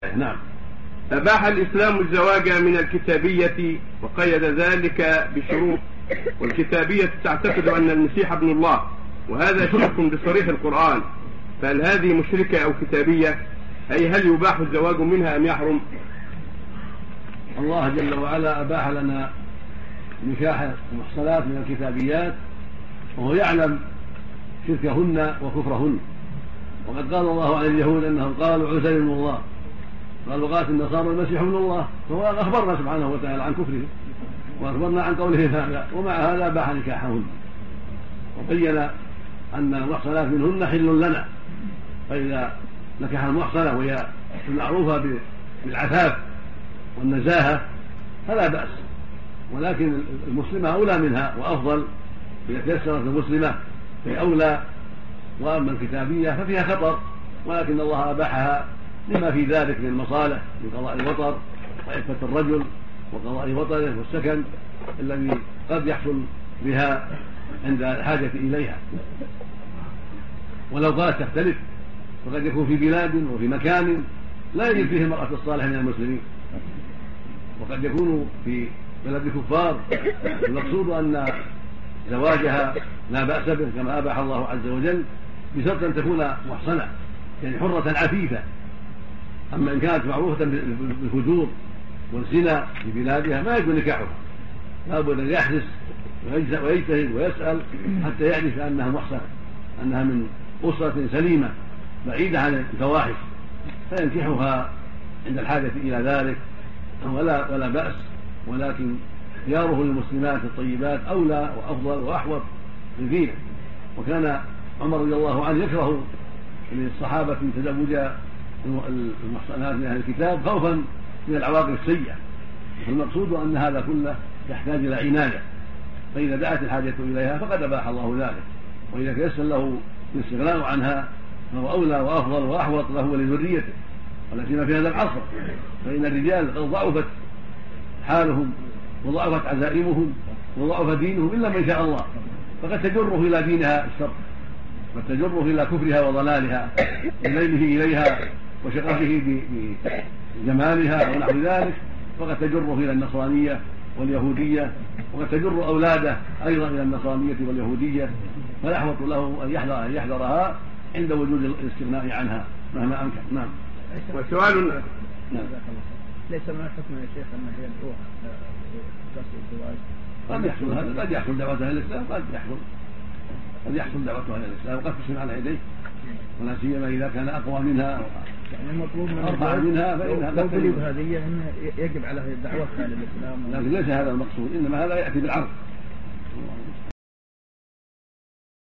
الآية. نعم. أباح الإسلام الزواج من الكتابية وقيد ذلك بشروط، والكتابية تعتقد أن المسيح ابن الله، وهذا شرك بصريح القرآن، فهل هذه مشركة أو كتابية؟ أي هل يباح الزواج منها أم يحرم؟ الله جل وعلا أباح لنا نكاح المحصنات من الكتابيات، وهو يعلم شركهن وكفرهن. وقد قال الله عن اليهود أنهم قالوا عزير ابن الله، قالوا قالت النصارى المسيح ابن الله، فهو أخبرنا سبحانه وتعالى عن كفره وأخبرنا عن قوله هذا، ومع هذا باح نكاحهن وبين أن المحصنات منهن حل لنا. فإذا نكح المحصنة وهي المعروفة بالعفاف والنزاهة فلا بأس، ولكن المسلمة أولى منها وأفضل إذا تيسرت المسلمة في أولى. وأما الكتابية ففيها خطر، ولكن الله أباحها لما في ذلك من المصالح، من قضاء الوطر وعفة الرجل وقضاء وطره والسكن الذي قد يحصل بها عند الحاجة إليها. ولو قالت تختلف فقد يكون في بلاد وفي مكان لا يجد فيه المرأة الصالحة من المسلمين، وقد يكون في بلد كفار. المقصود أن زواجها لا بأس به كما أباح الله عز وجل، بشرط أن تكون محصنة يعني حرة عفيفة. أما إن كانت معروفة بالفجور والزنا في بلادها ما يكون نكاحها، لا بد أن يحرص ويجتهد ويسأل حتى يعرف أنها محصنة، أنها من أسرة سليمة بعيدة عن الفواحش، فينكحها عند الحاجة إلى ذلك ولا بأس. ولكن اختياره للمسلمات الطيبات أولى وأفضل وأحوط لدينه. وكان عمر رضي الله عنه يكره للصحابة تزوج المحصنات من أهل الكتاب خوفا من العواقب السيئة، والمقصود أن هذا كله يحتاج إلى عناية، فإذا دعت الحاجة إليها فقد أباح الله ذلك، وإذا تيسر له الاستغناء عنها فهو أولى وأفضل وأحوط له ولذريته. ولكن في هذا العصر فإن الرجال قد ضعفت حالهم وضعفت عزائمهم وضعف دينهم إلا من شاء الله، فقد تجره إلى دينها الشر، قد تجره إلى كفرها وضلالها بميله إليها وشغفه بجمالها ونحو ذلك، فقد تجره إلى النصرانية واليهودية، وقد تجر أولاده أيضا إلى النصرانية واليهودية، فيحوط له أن يحذرها عند وجود الاستغناء عنها مهما أمكن. نعم. وسؤال نعم. ليس من الحكم يا شيخ أن هي الروح الزواج قد يحصل هذا، قد يحصل دعوتها إلى الإسلام، قد يحصل دعوتها إلى الإسلام وقد تسلم على يديه، ولا سيما إذا كان أقوى منها يعني المطلوب من أرفع منها فإنها لو بلغ هذه يجب عليه دعوتها للإسلام. لكن ليس هذا المقصود، إنما هذا يأتي بالعرض.